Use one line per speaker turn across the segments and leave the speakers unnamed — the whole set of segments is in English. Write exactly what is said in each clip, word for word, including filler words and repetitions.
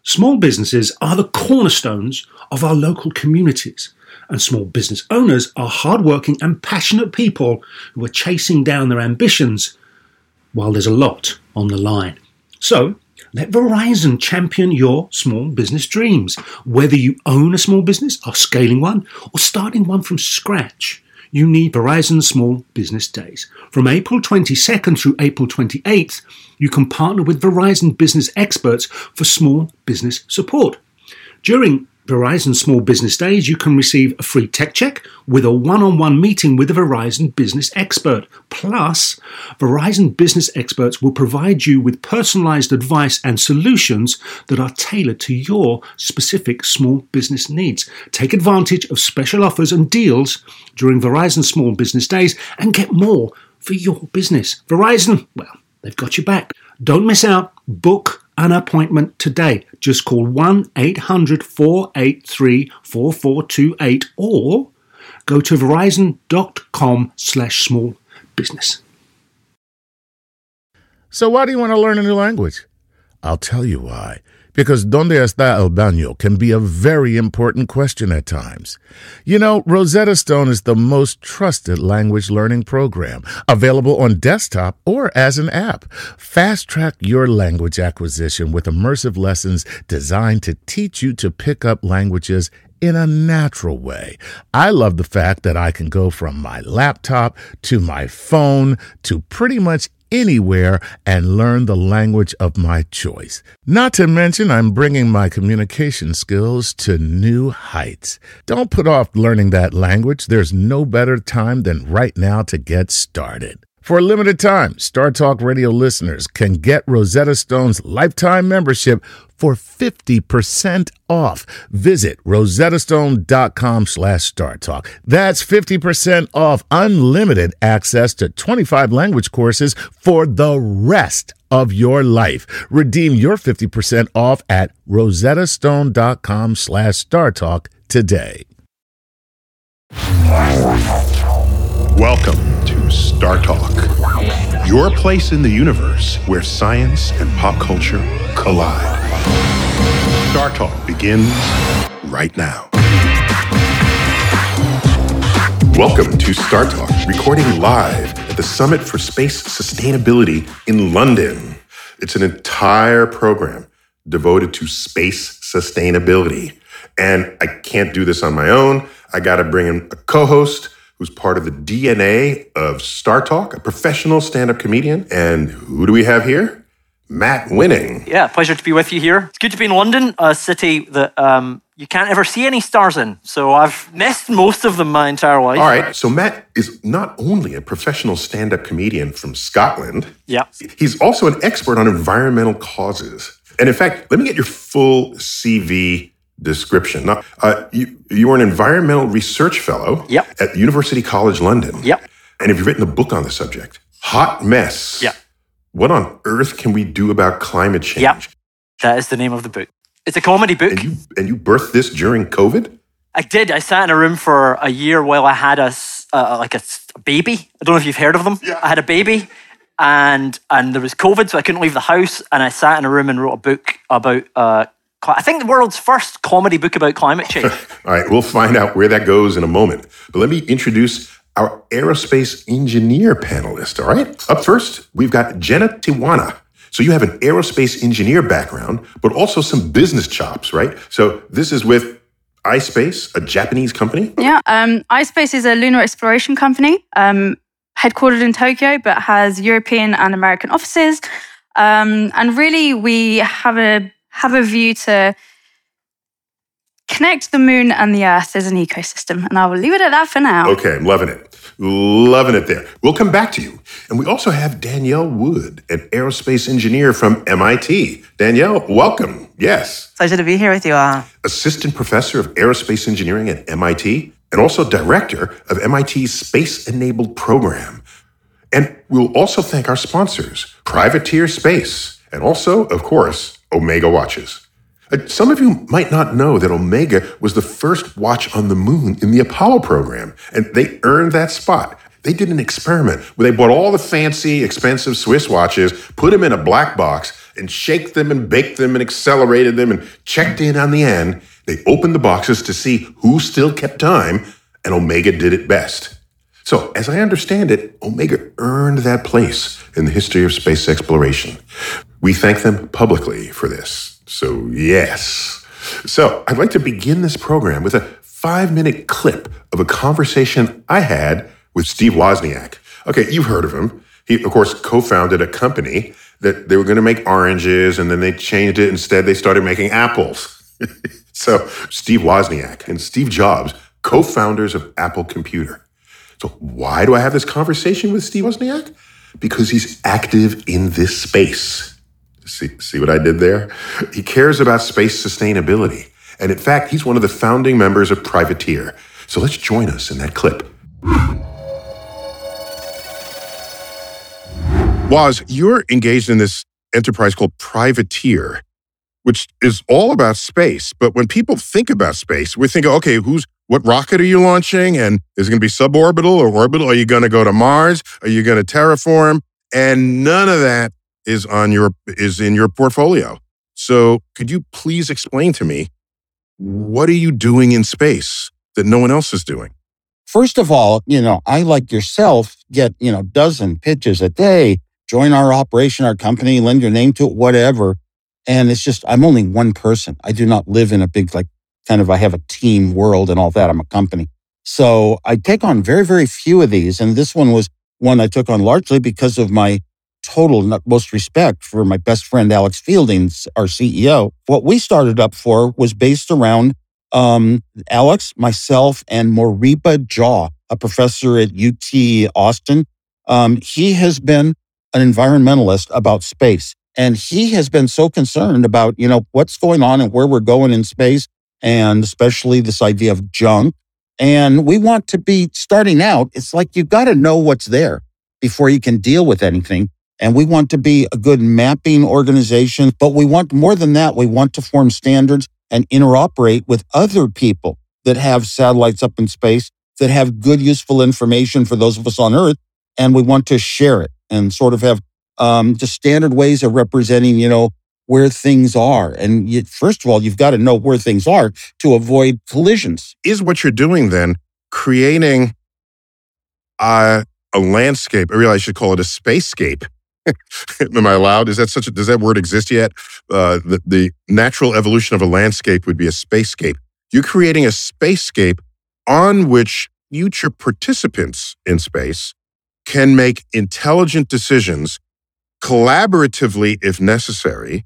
Small businesses are the cornerstones of our local communities, and small business owners are hardworking and passionate people who are chasing down their ambitions while there's a lot on the line. So, let Verizon champion your small business dreams. Whether you own a small business, are scaling one, or starting one from scratch, you need Verizon Small Business Days. From April twenty-second through April twenty-eighth, you can partner with Verizon business experts for small business support. During Verizon Small Business Days, you can receive a free tech check with a one-on-one meeting with a Verizon business expert. Plus, Verizon business experts will provide you with personalized advice and solutions that are tailored to your specific small business needs. Take advantage of special offers and deals during Verizon Small Business Days and get more for your business. Verizon, well, they've got your back. Don't miss out. Book an appointment today. Just call one eight hundred four eight three four four two eight or go to verizon.com slash small business.
So why do you want to learn a new language? I'll tell you why. Because ¿Dónde está el baño? Can be a very important question at times. You know, Rosetta Stone is the most trusted language learning program, available on desktop or as an app. Fast-track your language acquisition with immersive lessons designed to teach you to pick up languages in a natural way. I love the fact that I can go from my laptop to my phone to pretty much anywhere and learn the language of my choice. Not to mention, I'm bringing my communication skills to new heights. Don't put off learning that language. There's no better time than right now to get started. For a limited time, Star Talk Radio listeners can get Rosetta Stone's lifetime membership for fifty percent off. Visit rosettastone.com slash StarTalk. That's fifty percent off unlimited access to twenty-five language courses for the rest of your life. Redeem your fifty percent off at rosettastone.com slash StarTalk today.
Welcome to Star Talk, your place in the universe where science and pop culture collide. Star Talk begins right now. Welcome to Star Talk, recording live at the Summit for Space Sustainability in London. It's an entire program devoted to space sustainability. And I can't do this on my own. I got to bring in a co-host who's part of the D N A of Star Talk, a professional stand-up comedian. And who do we have here? Matt Winning.
Yeah, pleasure to be with you here. It's good to be in London, a city that um, you can't ever see any stars in. So I've missed most of them my entire life.
All right, so Matt is not only a professional stand-up comedian from Scotland,
yeah,
he's also an expert on environmental causes. And in fact, let me get your full C V description. Now, uh, you, you were an environmental research fellow
yep.
at University College London.
Yep.
And have you written a book on the subject? Hot Mess.
Yeah.
What on earth can we do about climate change?
Yeah. That is the name of the book. It's a comedy book.
And you and you birthed this during COVID?
I did. I sat in a room for a year while I had a, uh, like a, a baby. I don't know if you've heard of them.
Yeah.
I had a baby and and there was COVID, so I couldn't leave the house. And I sat in a room and wrote a book about uh, I think the world's first comedy book about climate change.
All right, we'll find out where that goes in a moment. But let me introduce our aerospace engineer panelist, all right? Up first, we've got Jenna Tiwana. So you have an aerospace engineer background, but also some business chops, right? So this is with iSpace, a Japanese company?
Yeah, um, iSpace is a lunar exploration company, um, headquartered in Tokyo, but has European and American offices. Um, and really, we have a have a view to connect the moon and the earth as an ecosystem. And I will leave it at that for now.
Okay, I'm loving it. Loving it there. We'll come back to you. And we also have Danielle Wood, an aerospace engineer from M I T. Danielle, welcome. Yes.
Pleasure to be here with you all.
Assistant professor of aerospace engineering at M I T and also director of M I T's Space-Enabled Program. And we'll also thank our sponsors, Privateer Space, and also, of course, Omega Watches. Uh, some of you might not know that Omega was the first watch on the moon in the Apollo program, and they earned that spot. They did an experiment where they bought all the fancy, expensive Swiss watches, put them in a black box, and shake them and bake them and accelerated them and checked in on the end. They opened the boxes to see who still kept time, and Omega did it best. So, as I understand it, Omega earned that place in the history of space exploration. We thank them publicly for this. So, yes. So, I'd like to begin this program with a five-minute clip of a conversation I had with Steve Wozniak. Okay, you've heard of him. He, of course, co-founded a company that they were going to make oranges, and then they changed it. Instead, they started making apples. So, Steve Wozniak and Steve Jobs, co-founders of Apple Computer. So why do I have this conversation with Steve Wozniak? Because he's active in this space. See, see what I did there? He cares about space sustainability. And in fact, he's one of the founding members of Privateer. So let's join us in that clip. Woz, you're engaged in this enterprise called Privateer, which is all about space. But when people think about space, we think, okay, who's what rocket are you launching? And is it going to be suborbital or orbital? Are you going to go to Mars? Are you going to terraform? And none of that is on your is in your portfolio. So could you please explain to me, what are you doing in space that no one else is doing?
First of all, you know, I, like yourself, get, you know, dozen pitches a day. Join our operation, our company, lend your name to it, whatever. And it's just, I'm only one person. I do not live in a big, like, kind of, I have a team world and all that. I'm a company. So I take on very, very few of these. And this one was one I took on largely because of my total most respect for my best friend, Alex Fielding, our C E O. What we started up for was based around um, Alex, myself, and Moriba Jaw, a professor at U T Austin. Um, he has been an environmentalist about space. And he has been so concerned about, you know, what's going on and where we're going in space, and especially this idea of junk. And we want to be starting out. It's like you got to know what's there before you can deal with anything. And we want to be a good mapping organization, but we want more than that. We want to form standards and interoperate with other people that have satellites up in space, that have good, useful information for those of us on Earth. And we want to share it and sort of have um, just standard ways of representing, you know, where things are. And you, first of all, you've got to know where things are to avoid collisions.
Is what you're doing then creating a, a landscape? I realize I should call it a spacescape. Am I allowed? Is that such a, does that word exist yet? Uh, the, the natural evolution of a landscape would be a spacescape. You're creating a spacescape on which future participants in space can make intelligent decisions collaboratively if necessary,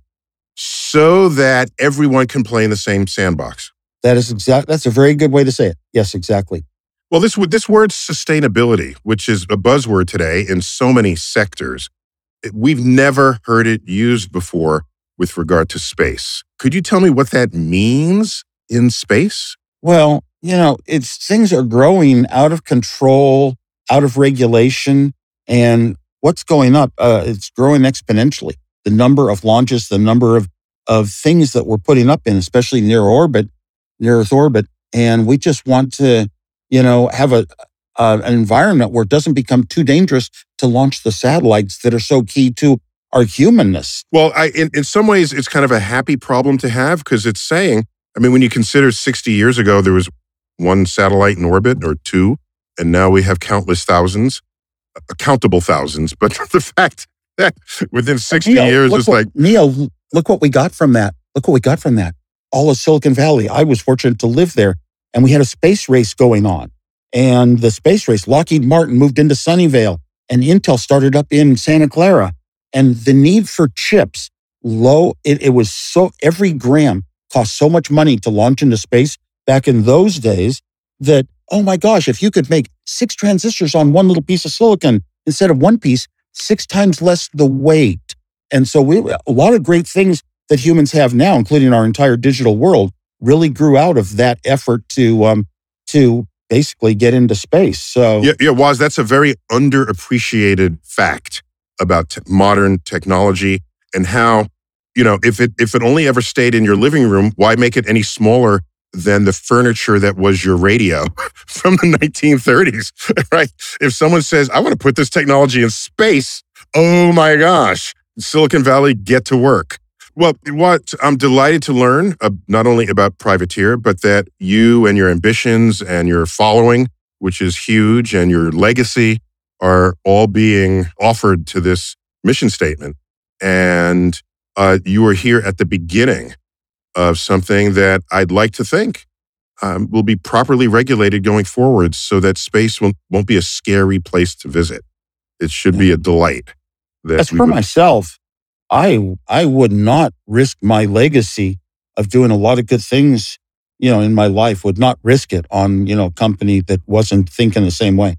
so that everyone can play in the same sandbox.
That is exact. That's a very good way to say it. Yes, exactly.
Well, this this word sustainability, which is a buzzword today in so many sectors, we've never heard it used before with regard to space. Could you tell me what that means in space?
Well, you know, it's things are growing out of control, out of regulation, and what's going up? Uh, it's growing exponentially. The number of launches, the number of, of things that we're putting up in, especially near orbit, near Earth orbit. And we just want to, you know, have a, uh, an environment where it doesn't become too dangerous to launch the satellites that are so key to our humanness.
Well, I, in, in some ways, it's kind of a happy problem to have, because it's saying, I mean, when you consider sixty years ago, there was one satellite in orbit or two, and now we have countless thousands, countable thousands. But the fact that within sixty
Neil,
years, it's
what,
like...
Neil, look what we got from that. Look what we got from that. All of Silicon Valley. I was fortunate to live there, and we had a space race going on. And the space race, Lockheed Martin moved into Sunnyvale, and Intel started up in Santa Clara. And the need for chips, low, it, it was so, every gram cost so much money to launch into space back in those days that, oh my gosh, if you could make six transistors on one little piece of silicon instead of one piece, six times less the weight. And so we, a lot of great things that humans have now, including our entire digital world, really grew out of that effort to um, to basically get into space. So
yeah, yeah, Woz, that's a very underappreciated fact about t- modern technology, and how, you know, if it if it only ever stayed in your living room, why make it any smaller than the furniture that was your radio from the nineteen thirties, right? If someone says, I want to put this technology in space, oh my gosh, Silicon Valley, get to work. Well, what I'm delighted to learn, uh, not only about Privateer, but that you and your ambitions and your following, which is huge, and your legacy are all being offered to this mission statement. And uh, you are here at the beginning of something that I'd like to think um, will be properly regulated going forward so that space won't, won't be a scary place to visit. It should be a delight. That
As
we
for
would-
myself, I I would not risk my legacy of doing a lot of good things, you know, in my life, would not risk it on, you know, a company that wasn't thinking the same way.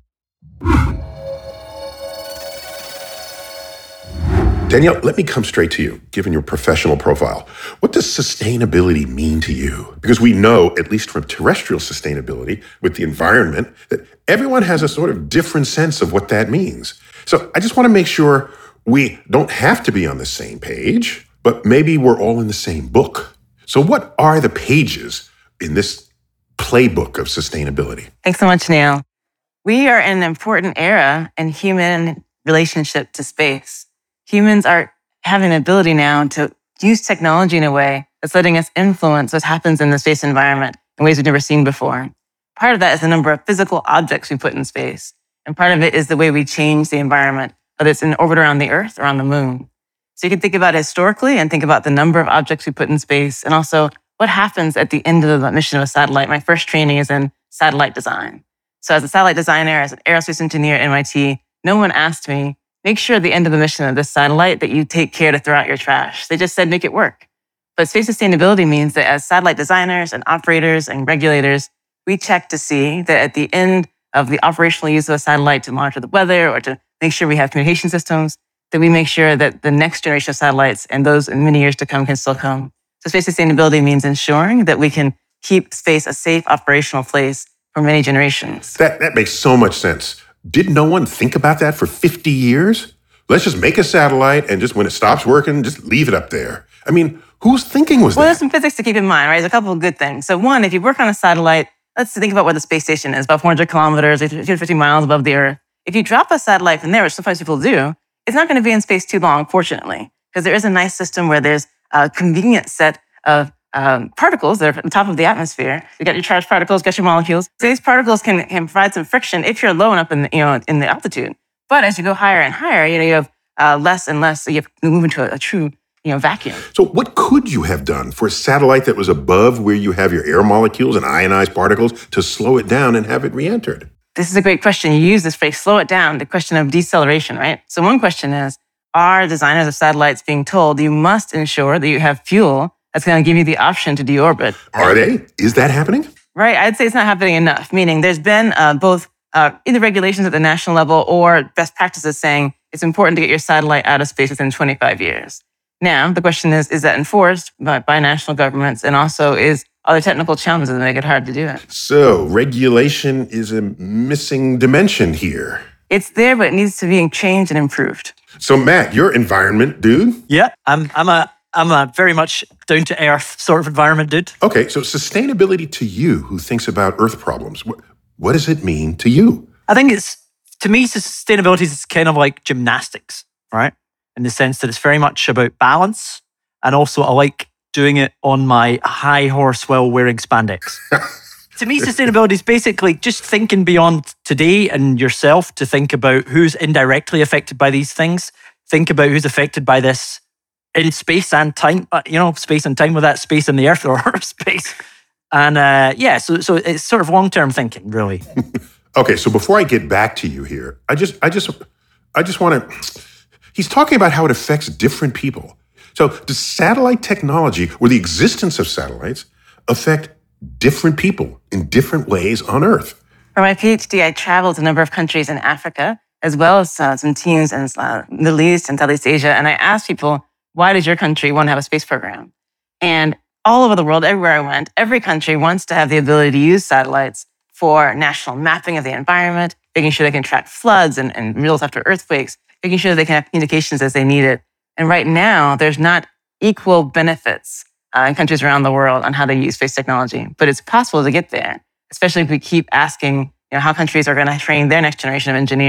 Danielle, let me come straight to you, given your professional profile. What does sustainability mean to you? Because we know, at least from terrestrial sustainability with the environment, that everyone has a sort of different sense of what that means. So I just want to make sure we don't have to be on the same page, but maybe we're all in the same book. So what are the pages in this playbook of sustainability?
Thanks so much, Neil. We are in an important era in human relationship to space. Humans are having the ability now to use technology in a way that's letting us influence what happens in the space environment in ways we've never seen before. Part of that is the number of physical objects we put in space. And part of it is the way we change the environment, whether it's in orbit around the Earth or on the moon. So you can think about it historically and think about the number of objects we put in space and also what happens at the end of the mission of a satellite. My first training is in satellite design. So as a satellite designer, as an aerospace engineer at M I T, no one asked me, make sure at the end of the mission of this satellite that you take care to throw out your trash. They just said, make it work. But space sustainability means that as satellite designers and operators and regulators, we check to see that at the end of the operational use of a satellite to monitor the weather or to make sure we have communication systems, that we make sure that the next generation of satellites and those in many years to come can still come. So space sustainability means ensuring that we can keep space a safe operational place for many generations.
That that makes so much sense. Did no one think about that for fifty years? Let's just make a satellite and just when it stops working, just leave it up there. I mean, whose thinking was
Well,
that?
there's some physics to keep in mind, right? There's a couple of good things. So one, if you work on a satellite, let's think about where the space station is, about four hundred kilometers, two hundred fifty miles above the Earth. If you drop a satellite from there, which sometimes people do, it's not going to be in space too long, fortunately, because there is a nice system where there's a convenient set of um, particles that are at the top of the atmosphere. You got your charged particles, got your molecules. So these particles can, can provide some friction if you're low enough in the, you know, in the altitude. But as you go higher and higher, you know, you have uh, less and less. So you have to move into a, a true, you know, vacuum.
So what could you have done for a satellite that was above where you have your air molecules and ionized particles to slow it down and have it re-entered?
This is a great question. You use this phrase, slow it down, the question of deceleration, right? So one question is, are designers of satellites being told you must ensure that you have fuel that's going to give you the option to deorbit?
Are they? Is that happening?
Right. I'd say it's not happening enough, meaning there's been uh, both uh, either regulations at the national level or best practices saying it's important to get your satellite out of space within twenty-five years. Now, the question is, is that enforced by, by national governments? And also, is are there technical challenges that make it hard to do it?
So regulation is a missing dimension here.
It's there, but it needs to be changed and improved.
So Matt, you're environment dude.
Yeah, I'm I'm a I'm a very much down to earth sort of environment dude.
Okay, so sustainability to you, who thinks about Earth problems, what, what does it mean to you?
I think it's to me sustainability is kind of like gymnastics, right? In the sense that it's very much about balance, and also I like doing it on my high horse while wearing spandex. To me, sustainability is basically just thinking beyond today and yourself to think about who's indirectly affected by these things. Think about who's affected by this in space and time, you know, space and time with that space in the Earth or space. And uh, yeah, so so it's sort of long-term thinking, really.
Okay, so before I get back to you here, I just, I just, I just want to. He's talking about how it affects different people. So, does satellite technology or the existence of satellites affect different people in different ways on Earth?
For my PhD, I traveled to a number of countries in Africa, as well as uh, some teams in uh, Middle East and Southeast Asia. And I asked people, why does your country want to have a space program? And all over the world, everywhere I went, every country wants to have the ability to use satellites for national mapping of the environment, making sure they can track floods and, and reels after earthquakes, making sure they can have communications as they need it. And right now, there's not equal benefits uh, in countries around the world on how they use space technology. But it's possible to get there, especially if we keep asking, you know, how countries are going to train their next generation of engineers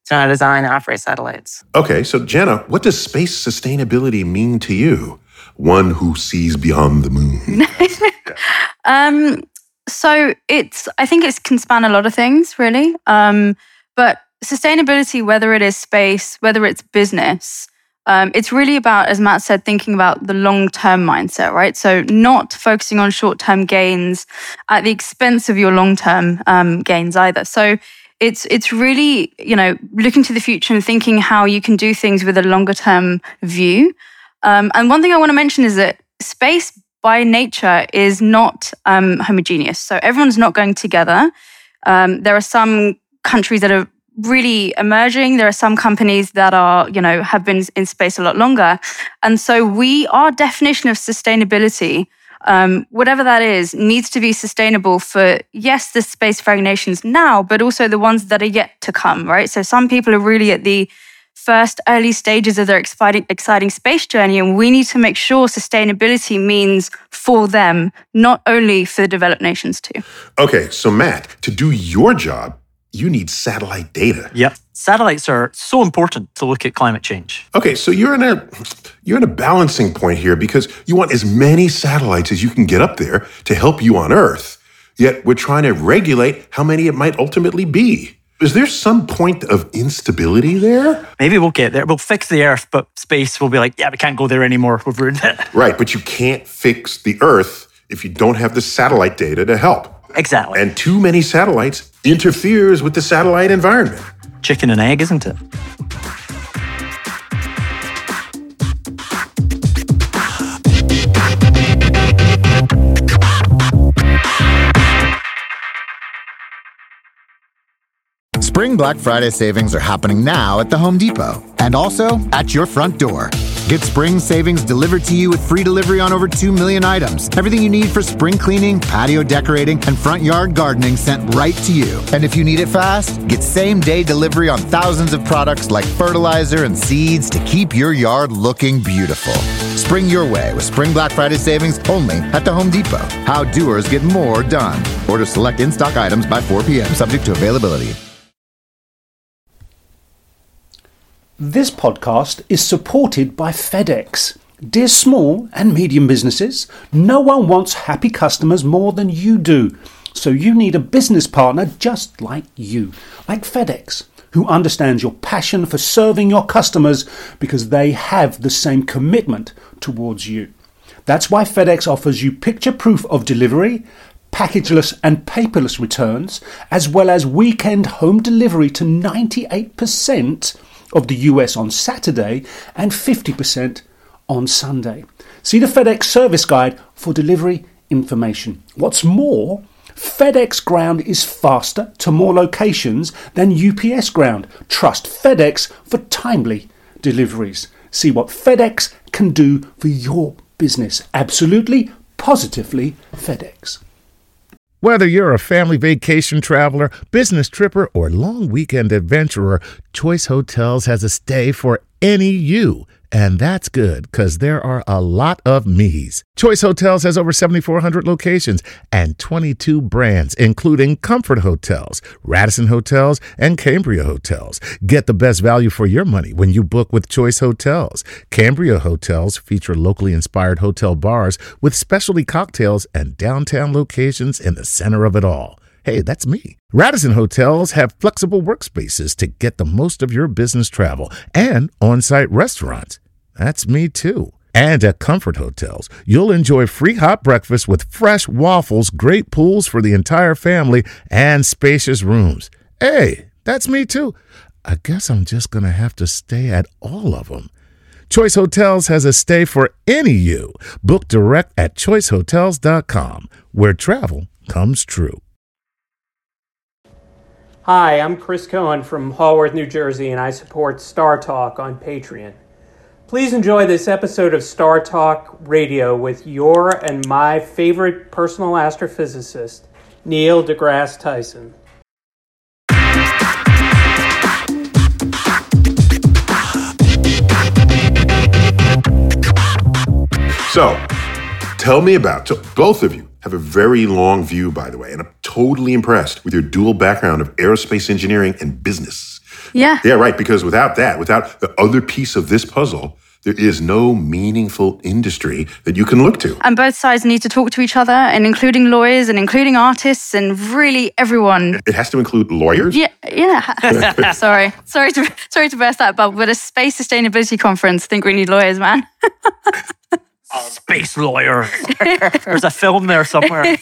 to know how to design and operate satellites.
Okay, so Jenna, what does space sustainability mean to you? One who sees beyond the moon.
um, so it's, I think it can span a lot of things, really. Um, but sustainability, whether it is space, whether it's business, um, it's really about, as Matt said, thinking about the long-term mindset, right? So not focusing on short-term gains at the expense of your long-term um, gains either. So It's it's really, you know, looking to the future and thinking how you can do things with a longer term view. Um, and one thing I want to mention is that space by nature is not um, homogeneous. So everyone's not going together. Um, there are some countries that are really emerging. There are some companies that are, you know, have been in space a lot longer. And so we, our definition of sustainability, Um, whatever that is, needs to be sustainable for, yes, the spacefaring nations now, but also the ones that are yet to come, right? So some people are really at the first early stages of their exciting, exciting space journey, and we need to make sure sustainability means for them, not only for the developed nations too.
Okay, so Matt, to do your job, you need satellite data.
Yep. Satellites are so important to look at climate change.
Okay, so you're in a you're in a balancing point here because you want as many satellites as you can get up there to help you on Earth. Yet we're trying to regulate how many it might ultimately be. Is there some point of instability there?
Maybe we'll get there. We'll fix the Earth, but space will be like, yeah, we can't go there anymore. We've ruined it.
Right, but you can't fix the Earth if you don't have the satellite data to help.
Exactly.
And too many satellites interferes with the satellite environment.
Chicken and egg, isn't it?
Spring Black Friday savings are happening now at the Home Depot and also at your front door. Get spring savings delivered to you with free delivery on over two million items. Everything you need for spring cleaning, patio decorating, and front yard gardening sent right to you. And if you need it fast, get same-day delivery on thousands of products like fertilizer and seeds to keep your yard looking beautiful. Spring your way with Spring Black Friday savings only at the Home Depot. How doers get more done. Order select in-stock items by four p.m. subject to availability.
This podcast is supported by FedEx. Dear small and medium businesses, no one wants happy customers more than you do. So you need a business partner just like you, like FedEx, who understands your passion for serving your customers because they have the same commitment towards you. That's why FedEx offers you picture proof of delivery, packageless and paperless returns, as well as weekend home delivery to ninety-eight percent of the U S on Saturday and fifty percent on Sunday. See the FedEx service guide for delivery information. What's more, FedEx Ground is faster to more locations than U P S Ground. Trust FedEx for timely deliveries. See what FedEx can do for your business. Absolutely, positively FedEx.
Whether you're a family vacation traveler, business tripper, or long weekend adventurer, Choice Hotels has a stay for any you. And that's good, because there are a lot of me's. Choice Hotels has over seventy-four hundred locations and twenty-two brands, including Comfort Hotels, Radisson Hotels, and Cambria Hotels. Get the best value for your money when you book with Choice Hotels. Cambria Hotels feature locally inspired hotel bars with specialty cocktails and downtown locations in the center of it all. Hey, that's me. Radisson Hotels have flexible workspaces to get the most of your business travel and on-site restaurants. That's me too. And at Comfort Hotels, you'll enjoy free hot breakfast with fresh waffles, great pools for the entire family, and spacious rooms. Hey, that's me too. I guess I'm just going to have to stay at all of them. Choice Hotels has a stay for any you. Book direct at choice hotels dot com, where travel comes true.
Hi, I'm Chris Cohen from Haworth, New Jersey, and I support Star Talk on Patreon. Please enjoy this episode of Star Talk Radio with your and my favorite personal astrophysicist, Neil deGrasse Tyson.
So, tell me about, so both of you have a very long view, by the way, and I'm totally impressed with your dual background of aerospace engineering and business.
Yeah.
Yeah, right. Because without that, without the other piece of this puzzle, there is no meaningful industry that you can look to.
And both sides need to talk to each other, and including lawyers and including artists and really everyone.
It has to include lawyers?
Yeah, yeah. sorry. Sorry to sorry to burst that bubble, but a space sustainability conference, I think we need lawyers, man.
Space lawyer. There's a film there somewhere.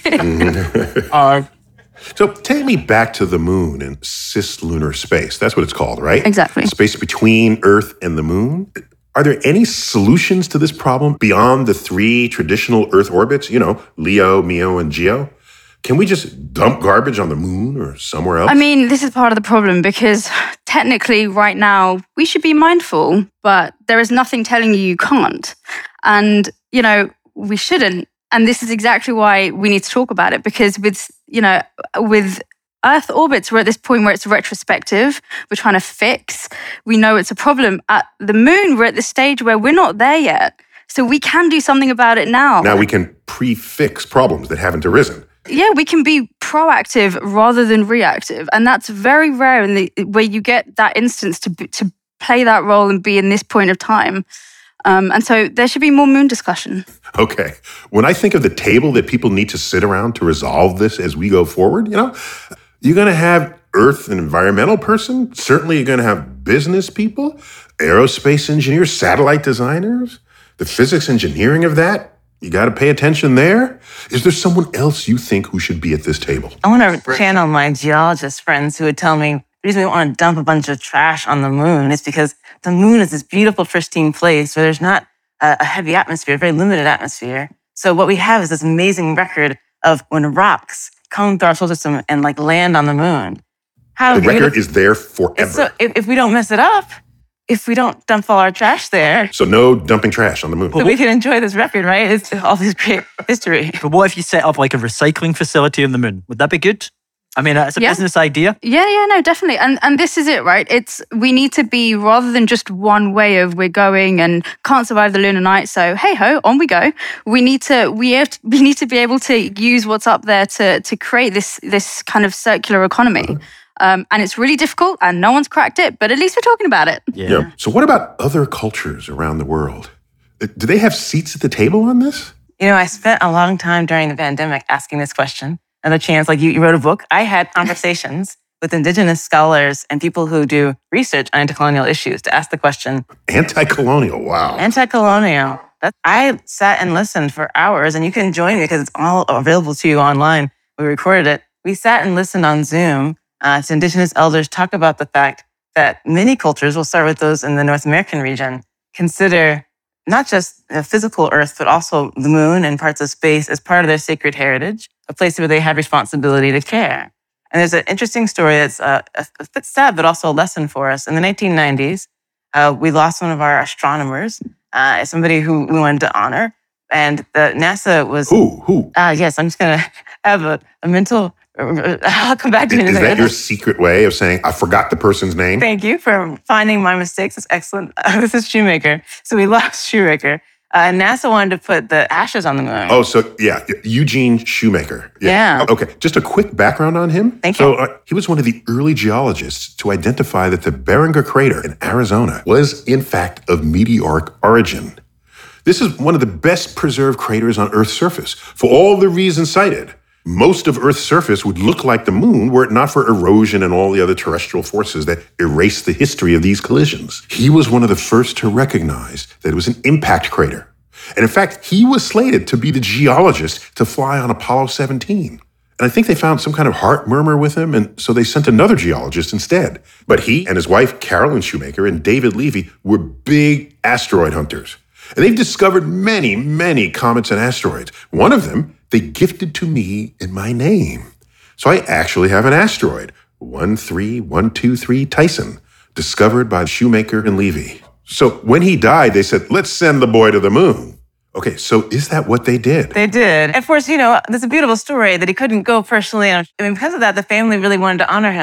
uh,
So take me back to the moon and cislunar space. That's what it's called, right?
Exactly.
Space between Earth and the moon. Are there any solutions to this problem beyond the three traditional Earth orbits? You know, Leo, Meo, and Geo? Can we just dump garbage on the moon or somewhere else?
I mean, this is part of the problem because technically right now we should be mindful, but there is nothing telling you you can't. And, you know, we shouldn't. And this is exactly why we need to talk about it, because with, you know, with Earth orbits, we're at this point where it's retrospective. We're trying to fix. We know it's a problem. At the moon, we're at this stage where we're not there yet. So we can do something about it now.
Now we can pre-fix problems that haven't arisen.
Yeah, we can be proactive rather than reactive. And that's very rare in the where you get that instance to to play that role and be in this point of time. Um, and so there should be more moon discussion.
Okay. When I think of the table that people need to sit around to resolve this as we go forward, you know, you're going to have Earth and environmental person. Certainly you're going to have business people, aerospace engineers, satellite designers, the physics engineering of that. You got to pay attention there. Is there someone else you think who should be at this table?
I want to channel my geologist friends who would tell me the reason we don't want to dump a bunch of trash on the moon is because the moon is this beautiful, pristine place where there's not a, a heavy atmosphere, a very limited atmosphere. So what we have is this amazing record of when rocks come through our solar system and like land on the moon. How
the
beautiful-
record is there forever.
So if, if we don't mess it up, if we don't dump all our trash there,
So no dumping trash on the moon.
so we can enjoy this record, right? It's all this great history.
but what if you set up like a recycling facility on the moon? Would that be good? I mean, it's a
Yeah.
business idea.
Yeah, yeah, no, definitely. And and this is it, right? It's we need to be rather than just one way of we're going and can't survive the lunar night. So hey ho, on we go. We need to we have to, we need to be able to use what's up there to to create this this kind of circular economy. Um, and it's really difficult, and no one's cracked it. But at least we're talking about it.
Yeah.
Yeah. So what about other cultures around the world? Uh, Do they have seats at the table on this?
You know, I spent a long time during the pandemic asking this question. And the chance, like you, you wrote a book. I had conversations with indigenous scholars and people who do research on anti-colonial issues to ask the question,
Anti-colonial, wow.
anti-colonial. That I sat and listened for hours, and you can join me because it's all available to you online. We recorded it. We sat and listened on Zoom uh, to indigenous elders talk about the fact that many cultures, we'll start with those in the North American region, consider not just the physical Earth, but also the moon and parts of space as part of their sacred heritage, a place where they have responsibility to care. And there's an interesting story that's uh, a, a bit sad, but also a lesson for us. In the nineteen nineties, uh, we lost one of our astronomers, uh, somebody who we wanted to honor. And the NASA was...
Who? Who?
Uh, yes, I'm just going to have a, a mental... I'll come back to you in a
Is
second.
that your secret way of saying, I forgot the person's name?
Thank you for finding my mistakes. It's excellent. This is Shoemaker. So we lost Shoemaker. Uh, NASA wanted to put the ashes on the moon.
Oh, so yeah, Eugene Shoemaker.
Yeah.
Okay, just a quick background on him.
Thank
so,
you.
Uh, he was one of the early geologists to identify that the Barringer Crater in Arizona was, in fact, of meteoric origin. This is one of the best preserved craters on Earth's surface for all the reasons cited. Most of Earth's surface would look like the moon were it not for erosion and all the other terrestrial forces that erase the history of these collisions. He was one of the first to recognize that it was an impact crater. And in fact, he was slated to be the geologist to fly on Apollo seventeen. And I think they found some kind of heart murmur with him, and so they sent another geologist instead. But he and his wife, Carolyn Shoemaker, and David Levy were big asteroid hunters. And they've discovered many, many comets and asteroids. One of them they gifted to me in my name. So I actually have an asteroid, one three one two three Tyson, discovered by Shoemaker and Levy. So when he died, they said, let's send the boy to the moon. Okay, so is that what they did?
They did. And of course, you know, there's a beautiful story that he couldn't go personally. I mean, because of that, the family really wanted to honor him.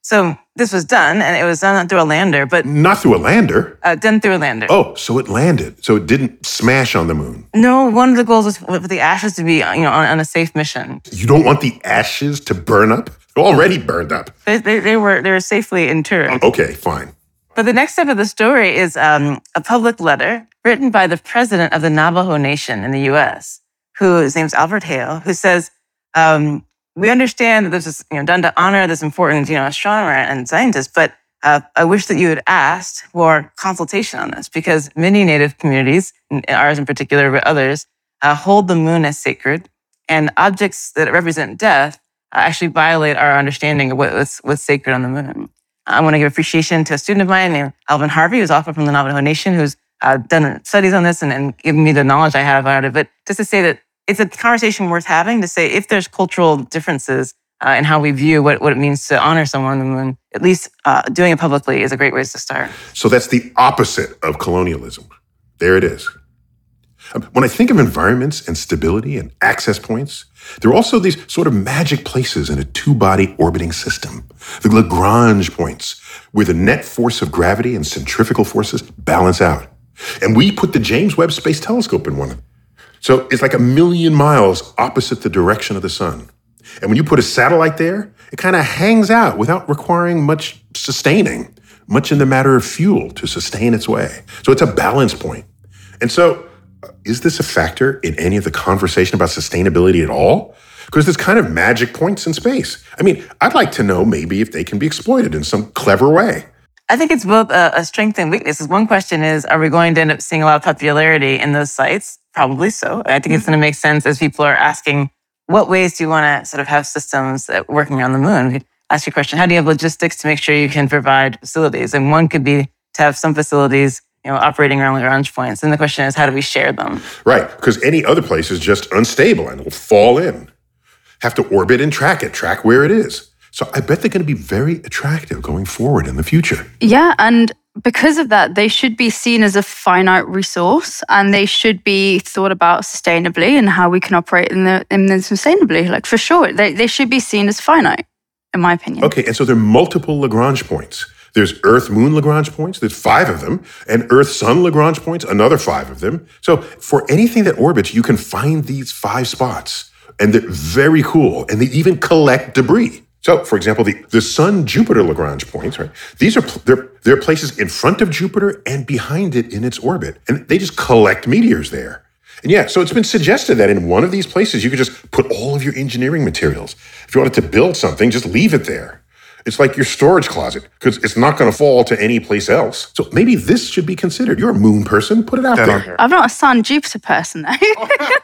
So this was done, and it was done through a lander, but
Not through a lander.
uh, done through a lander.
Oh, so it landed. So it didn't smash on the moon.
No, one of the goals was for the ashes to be, you know, on, on a safe mission.
You don't want the ashes to burn up? They're already burned up.
They, they, they were they were safely interred.
Okay, fine.
But the next step of the story is um, a public letter written by the president of the Navajo Nation in the U S, who his name's Albert Hale, who says, um, we understand that this is, you know, done to honor this important, you know, astronomer and scientist, but uh, I wish that you had asked for consultation on this, because many Native communities, ours in particular, but others, uh, hold the moon as sacred, and objects that represent death uh, actually violate our understanding of what's, what's sacred on the moon. I want to give appreciation to a student of mine named Alvin Harvey, who's also from the Navajo Nation, who's uh, done studies on this and, and given me the knowledge I have about it. But just to say that it's a conversation worth having, to say if there's cultural differences uh, in how we view what, what it means to honor someone on the moon, at least uh, doing it publicly is a great way to start.
So that's the opposite of colonialism. There it is. When I think of environments and stability and access points, there are also these sort of magic places in a two-body orbiting system, the Lagrange points, where the net force of gravity and centrifugal forces balance out. And we put the James Webb Space Telescope in one of them. So it's like a million miles opposite the direction of the sun. And when you put a satellite there, it kind of hangs out without requiring much sustaining, much in the matter of fuel to sustain its way. So it's a balance point. And so, is this a factor in any of the conversation about sustainability at all? Because there's kind of magic points in space. I mean, I'd like to know maybe if they can be exploited in some clever way.
I think it's both a, a strength and weakness. One question is, are we going to end up seeing a lot of popularity in those sites? Probably so. I think it's going to make sense as people are asking, what ways do you want to sort of have systems that working on the moon? We ask you a question, how do you have logistics to make sure you can provide facilities? And one could be to have some facilities, you know, operating around Lagrange points. And the question is, how do we share them?
Right, because any other place is just unstable and it'll fall in. Have to orbit and track it, track where it is. So I bet they're going to be very attractive going forward in the future.
Yeah, and because of that, they should be seen as a finite resource, and they should be thought about sustainably and how we can operate in, the, in them sustainably. Like, for sure, they, they should be seen as finite, in my opinion.
Okay, and so there are multiple Lagrange points. There's Earth-Moon Lagrange points, there's five of them, and Earth-Sun Lagrange points, another five of them. So for anything that orbits, you can find these five spots, and they're very cool, and they even collect debris. So, for example, the, the Sun-Jupiter Lagrange points, right? These are they're, they're places in front of Jupiter and behind it in its orbit, and they just collect meteors there. And yeah, so it's been suggested that in one of these places, you could just put all of your engineering materials. If you wanted to build something, just leave it there. It's like your storage closet, because it's not going to fall to any place else. So maybe this should be considered. You're a moon person. Put it out there.
I'm not a Sun Jupiter person, though.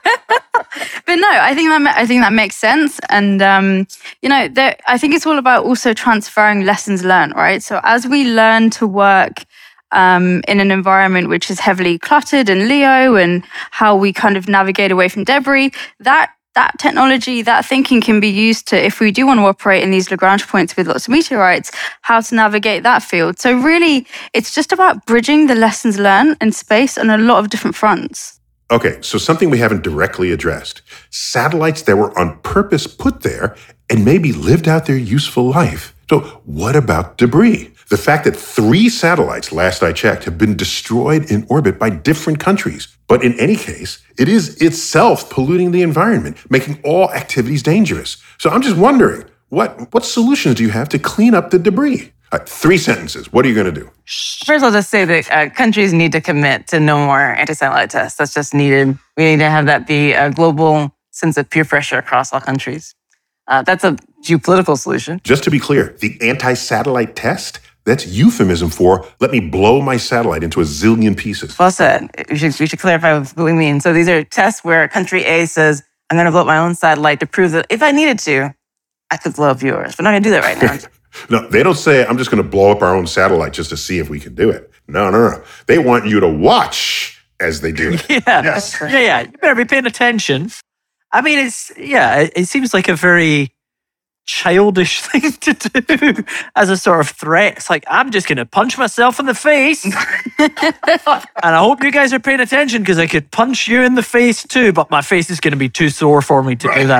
But no, I think that ma- I think that makes sense, and um, you know, there, I think it's all about also transferring lessons learned, right? So as we learn to work um, in an environment which is heavily cluttered and Leo, and how we kind of navigate away from debris, that that technology, that thinking can be used to, if we do want to operate in these Lagrange points with lots of meteorites, how to navigate that field. So really, it's just about bridging the lessons learned in space on a lot of different fronts.
Okay, so something we haven't directly addressed. Satellites that were on purpose put there and maybe lived out their useful life. So what about debris? The fact that three satellites, last I checked, have been destroyed in orbit by different countries. But in any case, it is itself polluting the environment, making all activities dangerous. So I'm just wondering, what, what solutions do you have to clean up the debris? All right, three sentences. What are you going to do?
First, I'll just say that uh, countries need to commit to no more anti-satellite tests. That's just needed. We need to have that be a global sense of peer pressure across all countries. Uh, that's a geopolitical solution.
Just to be clear, the anti-satellite test, that's euphemism for let me blow my satellite into a zillion pieces.
Well said. We should, we should clarify what we mean. So these are tests where country A says, I'm going to blow up my own satellite to prove that if I needed to, I could blow up yours. But I'm not going to do that right now.
No, they don't say, I'm just going to blow up our own satellite just to see if we can do it. No, no, no. They want you to watch as they do it.
Yeah,
Yes.
yeah, yeah. You better be paying attention. I mean, it's, yeah, it, it seems like a very childish thing to do as a sort of threat. It's like, I'm just going to punch myself in the face. And I hope you guys are paying attention, because I could punch you in the face too, but my face is going to be too sore for me to do that.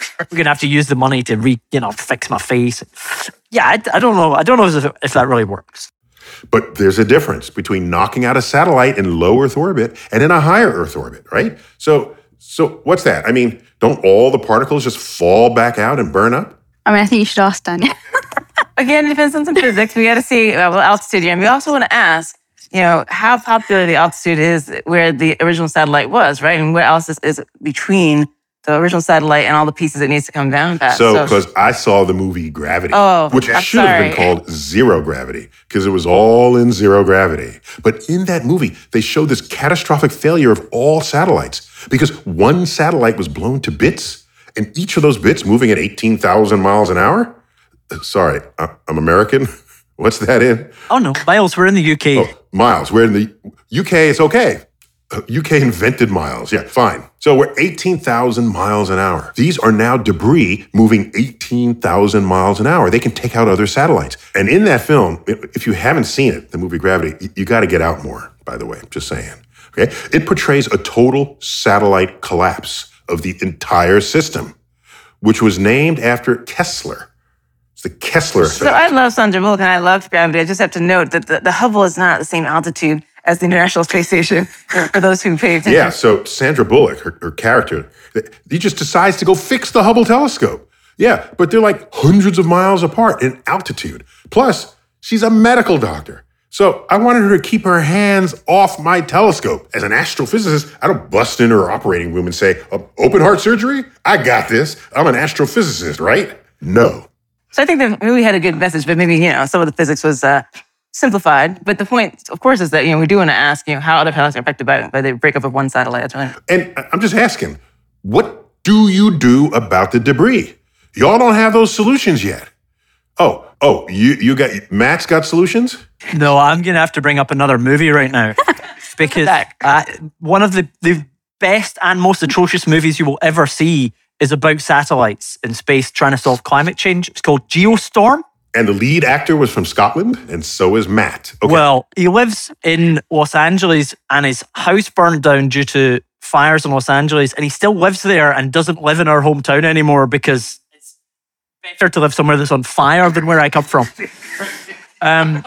We're gonna have to use the money to re, you know, fix my face. Yeah, I, I don't know. I don't know if, if that really works.
But there's a difference between knocking out a satellite in low Earth orbit and in a higher Earth orbit, right? So, so what's that? I mean, don't all the particles just fall back out and burn up?
I mean, I think you should ask Daniel.
Again, it depends on some physics. We got to see uh, what altitude you're in. We also want to ask, you know, how popular the altitude is where the original satellite was, right? And where else is, is between the original satellite and all the pieces it needs to come down past.
So, because I saw the movie Gravity,
Oh,
which
I'm
should have been
sorry.
called Zero Gravity, because it was all in zero gravity. But in that movie, they showed this catastrophic failure of all satellites, because one satellite was blown to bits, and each of those bits moving at eighteen thousand miles an hour. Uh, Sorry, I- I'm American. What's that in?
Oh no, Miles, we're in the U K.
Oh, miles. We're in the U K. It's okay. Uh, U K invented miles. Yeah, fine. So we're eighteen thousand miles an hour. These are now debris moving eighteen thousand miles an hour. They can take out other satellites. And in that film, if you haven't seen it, the movie Gravity, you, you got to get out more, by the way. Just saying. Okay? It portrays a total satellite collapse of the entire system, which was named after Kessler. It's the Kessler effect.
So I love Sandra Bullock and I love Gravity. I just have to note that the, the Hubble is not at the same altitude as the International Space Station, for, for those who pay attention.
Yeah, so Sandra Bullock, her, her character, he just decides to go fix the Hubble telescope. Yeah, but they're like hundreds of miles apart in altitude. Plus, she's a medical doctor. So I wanted her to keep her hands off my telescope. As an astrophysicist, I don't bust into her operating room and say, "Oh, open heart surgery? I got this. I'm an astrophysicist, right?" No.
So I think the movie had a good message, but maybe, you know, some of the physics was uh, simplified. But the point, of course, is that, you know, we do want to ask, you know, how other planets are affected by, by the breakup of one satellite. That's really
And I- I'm just asking, what do you do about the debris? Y'all don't have those solutions yet. Oh, oh, you you got Matt's got solutions?
No, I'm going to have to bring up another movie right now because uh, one of the, the best and most atrocious movies you will ever see is about satellites in space trying to solve climate change. It's called Geostorm.
And the lead actor was from Scotland, and so is Matt. Okay.
Well, he lives in Los Angeles and his house burned down due to fires in Los Angeles, and he still lives there and doesn't live in our hometown anymore because it's better to live somewhere that's on fire than where I come from. Um,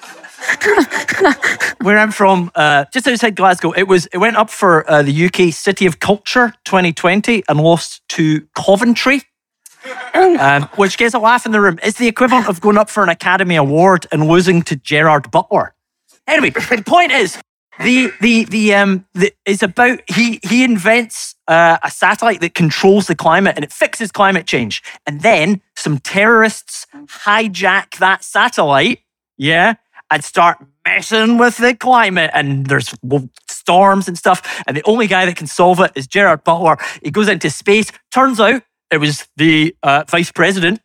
where I'm from, uh, just outside Glasgow, it was it went up for uh, the U K City of Culture twenty twenty and lost to Coventry. Um, which gets a laugh in the room. It's the equivalent of going up for an Academy Award and losing to Gerard Butler. Anyway, the point is, the the the um the, it's about he he invents uh, a satellite that controls the climate and it fixes climate change, and then some terrorists hijack that satellite, yeah, and start messing with the climate, and there's storms and stuff, and the only guy that can solve it is Gerard Butler. He goes into space. Turns out it was the uh, vice president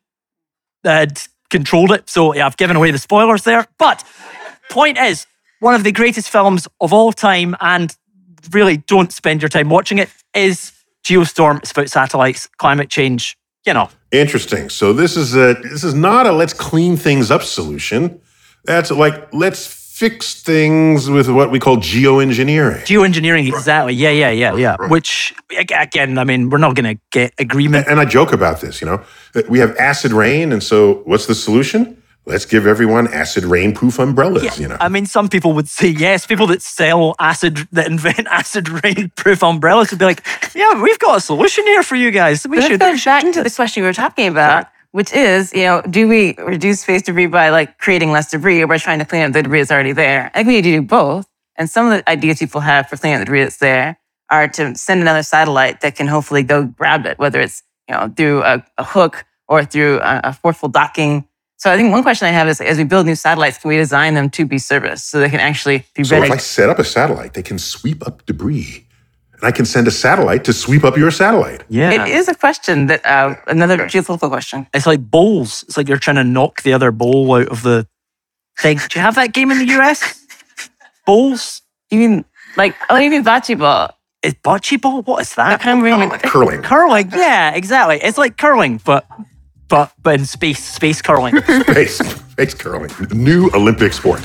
that controlled it. So yeah, I've given away the spoilers there. But point is, one of the greatest films of all time, and really don't spend your time watching it, is Geostorm. It's about satellites, climate change, you know.
Interesting. So this is a this is not a let's clean things up solution. That's like let's fix things with what we call geoengineering.
Geoengineering, exactly. Yeah, yeah, yeah, yeah. Which, again, I mean, we're not going to get agreement.
And I joke about this, you know. We have acid rain, and so what's the solution? Let's give everyone acid rain-proof umbrellas,
Yeah,
you know.
I mean, some people would say yes. People that sell acid, that invent acid rain-proof umbrellas would be like, yeah, we've got a solution here for you guys. We
But
should.
this goes back to the question we were talking about, which is, you know, do we reduce space debris by like creating less debris or by trying to clean up the debris that's already there? I think we need to do both. And some of the ideas people have for cleaning up the debris that's there are to send another satellite that can hopefully go grab it, whether it's, you know, through a, a hook or through a, a forceful docking. So I think one question I have is, as we build new satellites, can we design them to be serviced so they can actually be
So
ready?
if I set up a satellite, they can sweep up debris. And I can send a satellite to sweep up your satellite.
Yeah.
It is a question that, uh, another geopolitical question.
It's like bowls. It's like you're trying to knock the other bowl out of the thing. Do you have that game in the U S? Bowls?
You mean, like, oh, you mean bocce ball?
Is bocce ball? What is that?
That kind of really
Curling.
Curling. Yeah, exactly. It's like curling, but but but in space, space curling.
Space, space curling. New Olympic sport.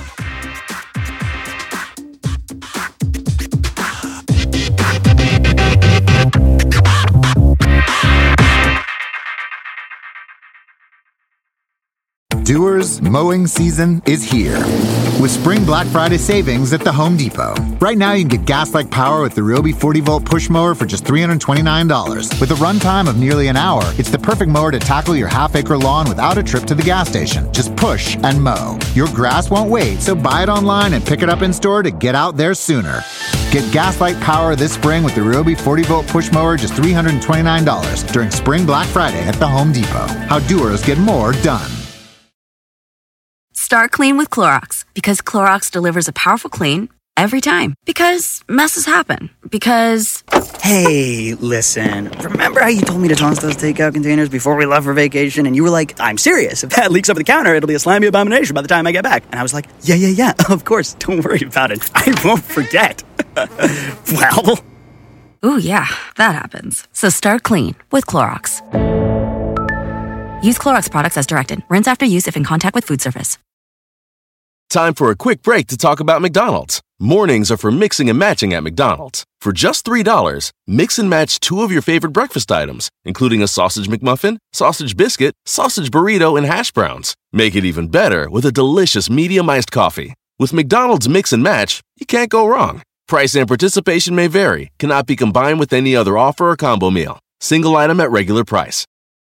doers, mowing season is here. With Spring Black Friday savings at the Home Depot. Right now, you can get gas-like power with the Ryobi forty volt push mower for just three hundred twenty-nine dollars. With a runtime of nearly an hour, it's the perfect mower to tackle your half-acre lawn without a trip to the gas station. Just push and mow. Your grass won't wait, so buy it online and pick it up in store to get out there sooner. Get gas-like power this spring with the Ryobi forty volt push mower just three hundred twenty-nine dollars during Spring Black Friday at the Home Depot. How doers get more done.
Start clean with Clorox because Clorox delivers a powerful clean every time. Because messes happen. Because...
Hey, listen. Remember how you told me to toss those takeout containers before we left for vacation? And you were like, I'm serious. If that leaks over the counter, it'll be a slimy abomination by the time I get back. And I was like, yeah, yeah, yeah, of course. Don't worry about it. I won't forget. Well...
Ooh, yeah, that happens. So start clean with Clorox. Use Clorox products as directed. Rinse after use if in contact with food surface.
Time for a quick break to talk about McDonald's. Mornings are for mixing and matching at McDonald's. For just three dollars, mix and match two of your favorite breakfast items, including a sausage McMuffin, sausage biscuit, sausage burrito, and hash browns. Make it even better with a delicious medium iced coffee. With McDonald's Mix and Match, you can't go wrong. Price and participation may vary, cannot be combined with any other offer or combo meal. Single item at regular price.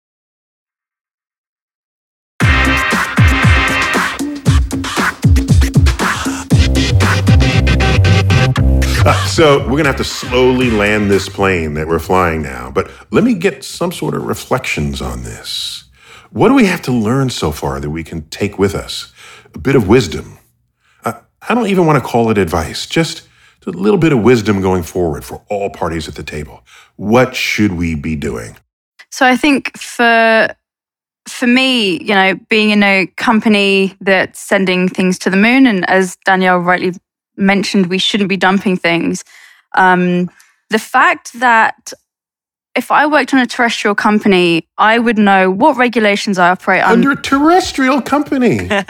Uh, so we're going to have to slowly land this plane that we're flying now. But let me get some sort of reflections on this. What do we have to learn so far that we can take with us? A bit of wisdom. Uh, I don't even want to call it advice. Just a little bit of wisdom going forward for all parties at the table. What should we be doing?
So I think for for me, you know, being in a company that's sending things to the moon, and as Danielle rightly mentioned, we shouldn't be dumping things. Um, the fact that if I worked on a terrestrial company, I would know what regulations I operate
under. Under a terrestrial company.
What?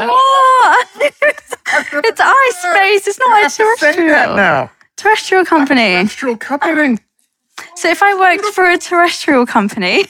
It's iSpace. It's not a terrestrial.
Now.
Terrestrial company.
Terrestrial company.
So if I worked for a terrestrial company...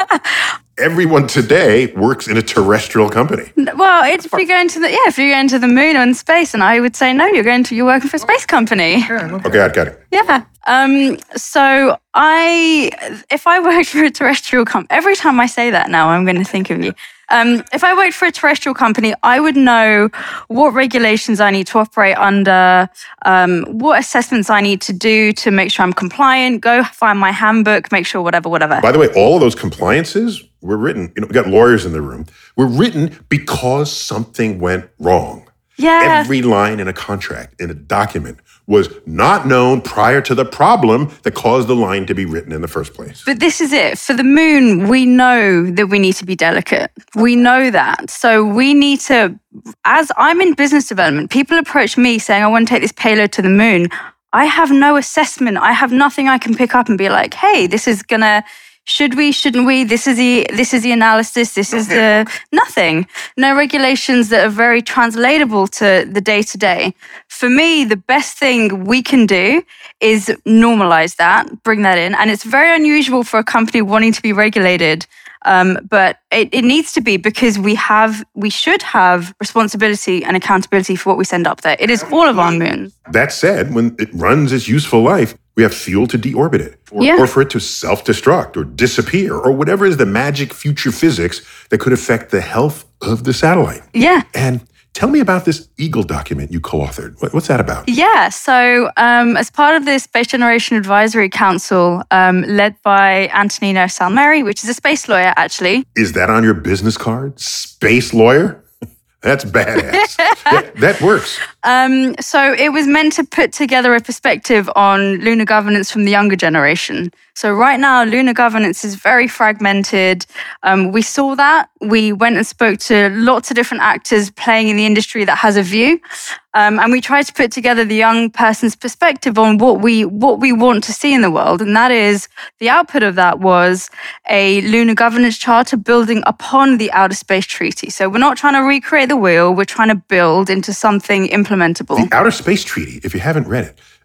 Everyone today works in a terrestrial company.
Well, it's, if you're going to the yeah, if you're going to the moon or in space, and I would say no, you're going to you're working for a space company.
Okay, I got it.
Yeah. Um. So I, if I worked for a terrestrial company, every time I say that now, I'm going to think of you. Um, if I worked for a terrestrial company, I would know what regulations I need to operate under, um, what assessments I need to do to make sure I'm compliant, go find my handbook, make sure whatever, whatever.
By the way, all of those compliances were written, you know, we got lawyers in the room, were written because something went wrong.
Yeah.
Every line in a contract, in a document, was not known prior to the problem that caused the line to be written in the first place.
But this is it. For the moon, we know that we need to be delicate. We know that. So we need to, as I'm in business development, people approach me saying, I want to take this payload to the moon. I have no assessment. I have nothing I can pick up and be like, hey, this is going to, should we, shouldn't we? This is the this is the analysis. This is the nothing. No regulations that are very translatable to the day to day. For me, the best thing we can do is normalize that, bring that in. And it's very unusual for a company wanting to be regulated. Um, but it, it needs to be because we have, we should have responsibility and accountability for what we send up there. It is all of our moons.
That said, when it runs its useful life, we have fuel to deorbit it, or,
yeah.
or for it to self-destruct or disappear, or whatever is the magic future physics that could affect the health of the satellite.
Yeah.
And tell me about this Eagle document you co-authored. What, what's that about?
Yeah, so um, as part of the Space Generation Advisory Council, um, led by Antonino Salmeri, which is a space lawyer, actually.
Is that on your business card? Space lawyer? That's badass. that, that works.
Um, so it was meant to put together a perspective on lunar governance from the younger generation. So right now, lunar governance is very fragmented. Um, we saw that. We went and spoke to lots of different actors playing in the industry that has a view. Um, and we tried to put together the young person's perspective on what we what we want to see in the world. And that is, the output of that was a lunar governance charter building upon the Outer Space Treaty. So we're not trying to recreate the wheel. We're trying to build into something implementable.
The Outer Space Treaty, if you haven't read it,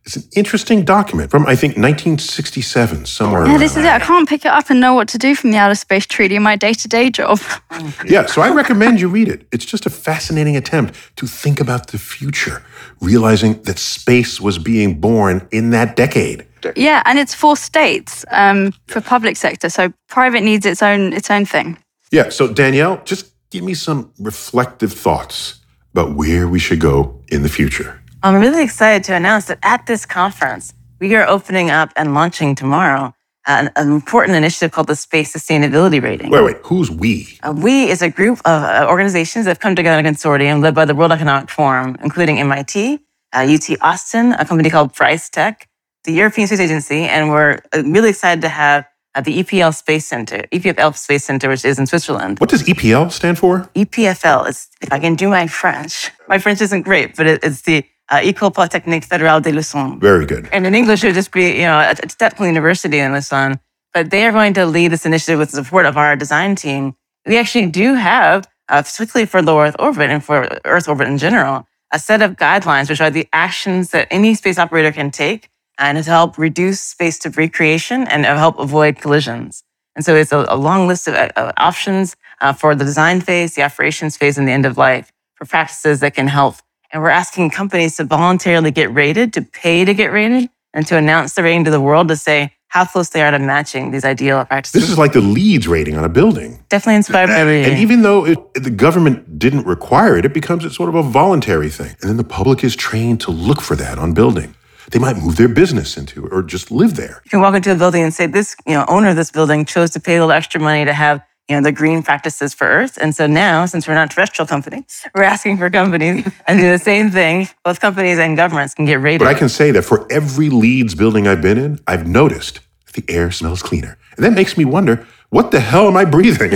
It's an interesting document from, I think, nineteen sixty-seven, somewhere
Yeah,
around
this is it. I can't pick it up and know what to do from the Outer Space Treaty in my day-to-day job.
Yeah, so I recommend you read it. It's just a fascinating attempt to think about the future, realizing that space was being born in that decade.
Yeah, and it's for states, um, for public sector. So private needs its own its own thing.
Yeah, so Danielle, just give me some reflective thoughts about where we should go in the future.
I'm really excited to announce that at this conference, we are opening up and launching tomorrow an, an important initiative called the Space Sustainability Rating.
Wait, wait, who's we?
Uh, we is a group of uh, organizations that have come together in a consortium led by the World Economic Forum, including M I T, uh, U T Austin, a company called Bryce Tech, the European Space Agency, and we're uh, really excited to have uh, the E P L Space Center, E P F L Space Center, which is in Switzerland.
What does E P L stand for?
E P F L is, if I can do my French, my French isn't great, but it, it's the uh, École Polytechnique Fédérale de Lausanne.
Very good.
And in English, it would just be, you know, a, a technical university in Lausanne. But they are going to lead this initiative with the support of our design team. We actually do have, uh, particularly for low Earth orbit and for Earth orbit in general, a set of guidelines, which are the actions that any space operator can take and to help reduce space debris creation and help avoid collisions. And so it's a, a long list of uh, options uh, for the design phase, the operations phase, and the end of life for practices that can help. And we're asking companies to voluntarily get rated, to pay to get rated, and to announce the rating to the world to say how close they are to matching these ideal practices.
This is like the LEED rating on a building.
Definitely inspired by
And,
every
and even though it, the government didn't require it, it becomes a sort of a voluntary thing. And then the public is trained to look for that on building. They might move their business into it or just live there.
You can walk into a building and say, this, you know, owner of this building chose to pay a little extra money to have, you know, the green practices for Earth. And so now, since we're not a terrestrial company, we're asking for companies and do the same thing. Both companies and governments can get rated.
But I can say that for every LEEDs building I've been in, I've noticed the air smells cleaner. And that makes me wonder, what the hell am I breathing?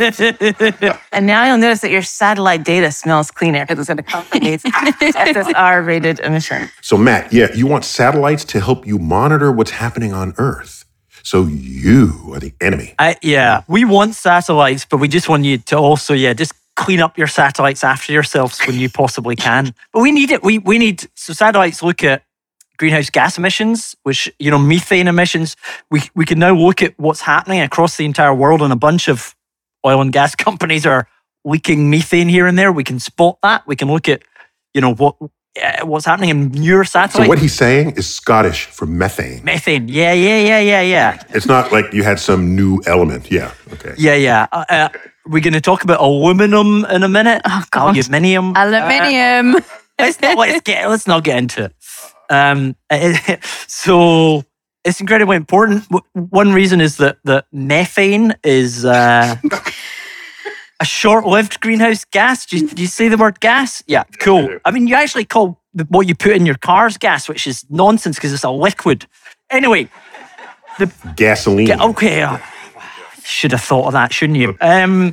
And now you'll notice that your satellite data smells cleaner because it's going to accommodate S S R-rated emissions.
So Matt, yeah, you want satellites to help you monitor what's happening on Earth. So you are the enemy.
I, yeah, we want satellites, but we just want you to also, yeah, just clean up your satellites after yourselves when you possibly can. But we need it. We we need, so satellites look at greenhouse gas emissions, which, you know, methane emissions. We we can now look at what's happening across the entire world, and a bunch of oil and gas companies are leaking methane here and there. We can spot that. We can look at, you know, what uh, what's happening in your satellites.
So what he's saying is Scottish for methane.
Methane. Yeah, yeah, yeah, yeah, yeah.
It's not like you had some new element. Yeah, okay.
Yeah, yeah. Uh, uh, we're going to talk about aluminum in a minute.
Oh, God.
Aluminium.
Aluminium.
Uh, let's not let's get let's not get into it. Um, so it's incredibly important. One reason is that that methane is uh, a short-lived greenhouse gas. Do you, do you say the word gas? Yeah, cool. I mean, you actually call what you put in your cars gas, which is nonsense because it's a liquid. Anyway, the
gasoline.
Okay, uh, should have thought of that, shouldn't you? Um,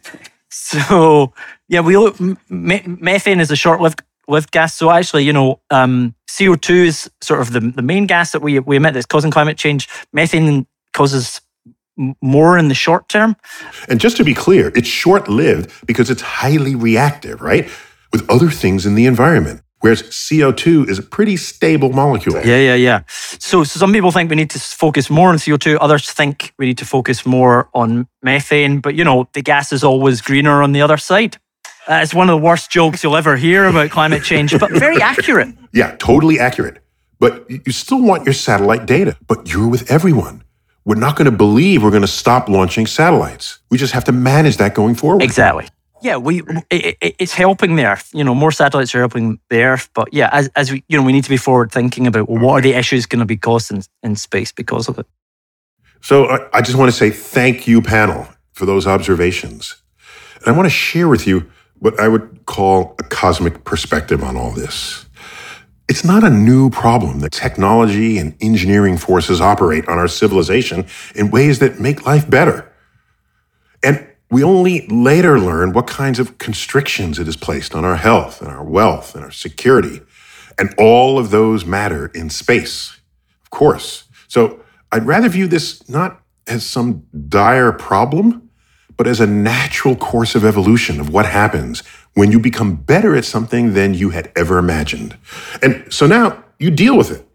so yeah, we look, m- methane is a short-lived lived gas. So actually, you know, um, C O two is sort of the, the main gas that we we emit that's causing climate change. Methane causes m- more in the short term.
And just to be clear, it's short-lived because it's highly reactive, right? With other things in the environment. Whereas C O two is a pretty stable molecule.
Yeah, yeah, yeah. So, so some people think we need to focus more on C O two. Others think we need to focus more on methane. But, you know, the gas is always greener on the other side. Uh, it's one of the worst jokes you'll ever hear about climate change, but very accurate.
Yeah, totally accurate. But you still want your satellite data. But you're with everyone. We're not going to believe we're going to stop launching satellites. We just have to manage that going forward.
Exactly. Yeah, we it, it, it's helping the Earth. You know, more satellites are helping the Earth. But yeah, as as we you know, we need to be forward thinking about, well, what are the issues going to be caused in, in space because of it.
So I, I just want to say thank you, panel, for those observations. And I want to share with you what I would call a cosmic perspective on all this. It's not a new problem that technology and engineering forces operate on our civilization in ways that make life better. And we only later learn what kinds of constrictions it has placed on our health and our wealth and our security. And all of those matter in space, of course. So I'd rather view this not as some dire problem, but as a natural course of evolution of what happens when you become better at something than you had ever imagined. And so now you deal with it.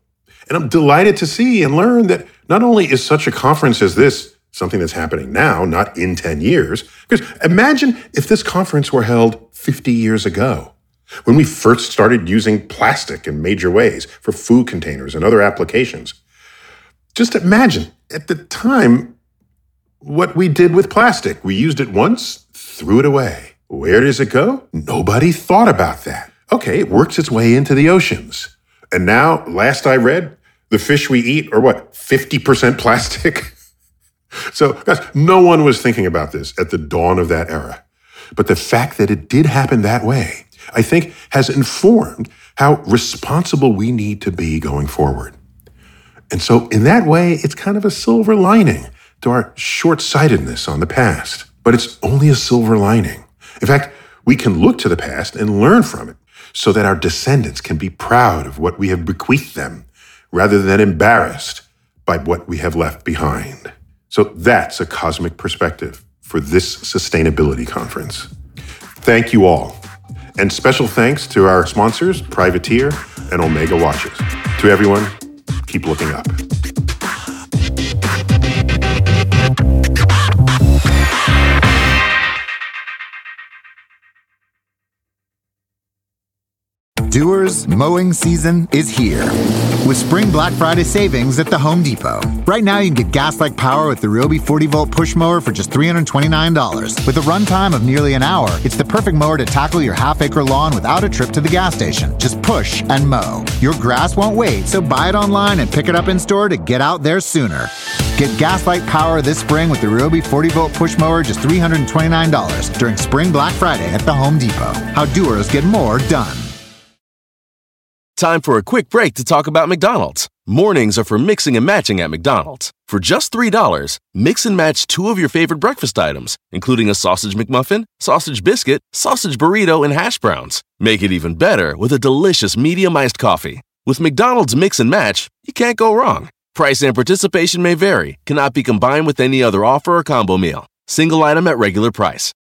And I'm delighted to see and learn that not only is such a conference as this something that's happening now, not in ten years, because imagine if this conference were held fifty years ago, when we first started using plastic in major ways for food containers and other applications. Just imagine, at the time, what we did with plastic. We used it once, threw it away. Where does it go? Nobody thought about that. Okay, it works its way into the oceans. And now, last I read, the fish we eat are what, fifty percent plastic? So, guys, no one was thinking about this at the dawn of that era. But the fact that it did happen that way, I think, has informed how responsible we need to be going forward. And so, in that way, it's kind of a silver lining to our short-sightedness on the past. But it's only a silver lining. In fact, we can look to the past and learn from it, so that our descendants can be proud of what we have bequeathed them, rather than embarrassed by what we have left behind. So that's a cosmic perspective for this sustainability conference. Thank you all. And special thanks to our sponsors, Privateer and Omega Watches. To everyone, keep looking up.
Doers, mowing season is here. With Spring Black Friday savings at the Home Depot. Right now, you can get gas-like power with the Ryobi forty volt push mower for just three hundred twenty-nine dollars. With a runtime of nearly an hour, it's the perfect mower to tackle your half-acre lawn without a trip to the gas station. Just push and mow. Your grass won't wait, so buy it online and pick it up in store to get out there sooner. Get gas-like power this spring with the Ryobi forty volt push mower just three hundred twenty-nine dollars during Spring Black Friday at the Home Depot. How doers get more done.
Time for a quick break to talk about McDonald's. Mornings are for mixing and matching at McDonald's. For just three dollars, mix and match two of your favorite breakfast items, including a sausage McMuffin, sausage biscuit, sausage burrito, and hash browns. Make it even better with a delicious medium iced coffee. With McDonald's Mix and Match, you can't go wrong. Price and participation may vary, cannot be combined with any other offer or combo meal. Single item at regular price.